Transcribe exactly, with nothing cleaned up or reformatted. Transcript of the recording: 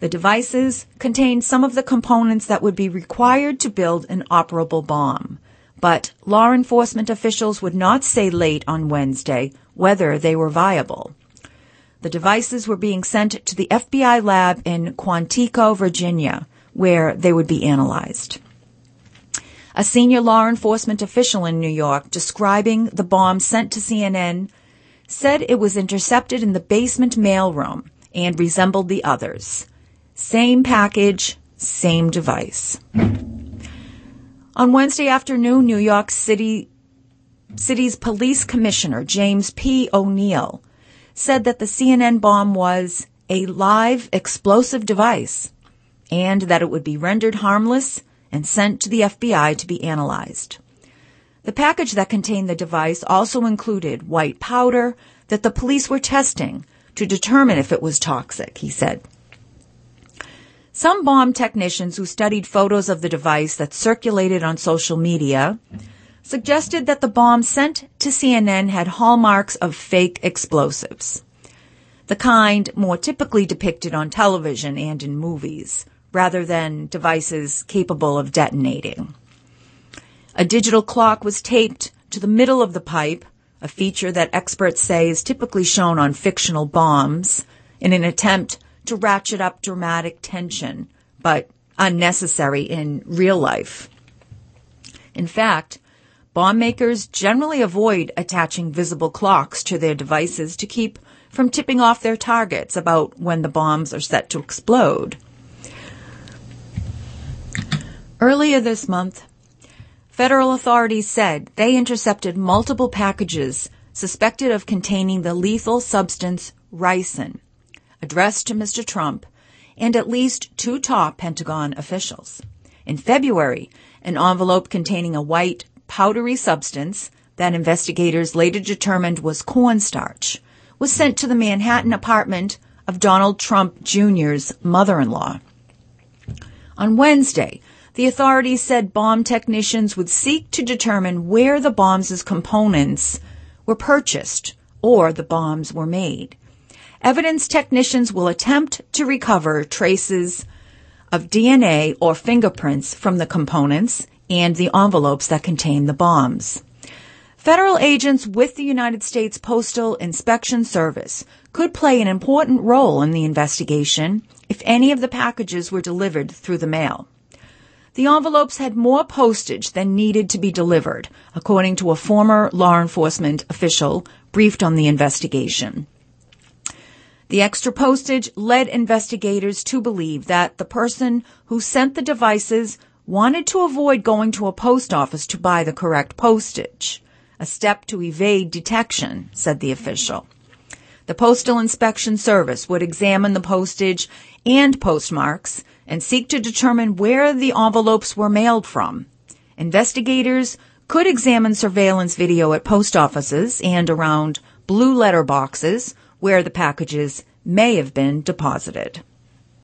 The devices contained some of the components that would be required to build an operable bomb, but law enforcement officials would not say late on Wednesday whether they were viable. The devices were being sent to the F B I lab in Quantico, Virginia, where they would be analyzed. A senior law enforcement official in New York describing the bomb sent to C N N said it was intercepted in the basement mailroom and resembled the others. Same package, same device. On Wednesday afternoon, New York City City's police commissioner, James P. O'Neill, said that the C N N bomb was a live explosive device and that it would be rendered harmless and sent to the F B I to be analyzed. The package that contained the device also included white powder that the police were testing to determine if it was toxic, he said. Some bomb technicians who studied photos of the device that circulated on social media suggested that the bomb sent to C N N had hallmarks of fake explosives, the kind more typically depicted on television and in movies, rather than devices capable of detonating. A digital clock was taped to the middle of the pipe, a feature that experts say is typically shown on fictional bombs in an attempt to ratchet up dramatic tension, but unnecessary in real life. In fact, bomb makers generally avoid attaching visible clocks to their devices to keep from tipping off their targets about when the bombs are set to explode. Earlier this month, federal authorities said they intercepted multiple packages suspected of containing the lethal substance ricin, addressed to Mister Trump and at least two top Pentagon officials. In February, an envelope containing a white, powdery substance that investigators later determined was cornstarch was sent to the Manhattan apartment of Donald Trump Junior's mother-in-law. On Wednesday, the authorities said bomb technicians would seek to determine where the bomb's components were purchased or the bombs were made. Evidence technicians will attempt to recover traces of D N A or fingerprints from the components and the envelopes that contain the bombs. Federal agents with the United States Postal Inspection Service could play an important role in the investigation if any of the packages were delivered through the mail. The envelopes had more postage than needed to be delivered, according to a former law enforcement official briefed on the investigation. The extra postage led investigators to believe that the person who sent the devices wanted to avoid going to a post office to buy the correct postage, a step to evade detection, said the official. The Postal Inspection Service would examine the postage and postmarks and seek to determine where the envelopes were mailed from. Investigators could examine surveillance video at post offices and around blue letter boxes where the packages may have been deposited.